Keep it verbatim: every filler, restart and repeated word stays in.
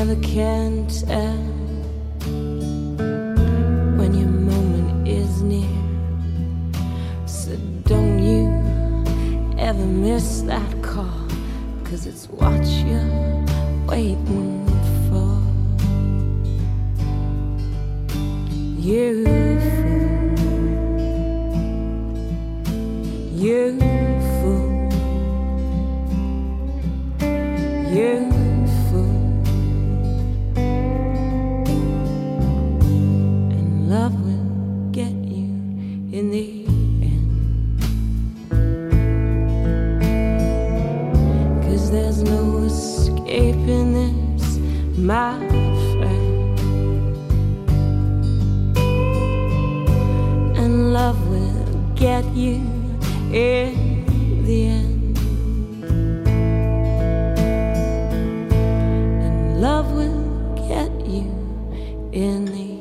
never can tell when your moment is near. So don't you ever miss that call, 'cause it's what you're waiting for. You fool, you fool, you fool. And love will get you in the end, 'cause there's no escaping this, my friend. And love will get you in the end, and love will get you in the end.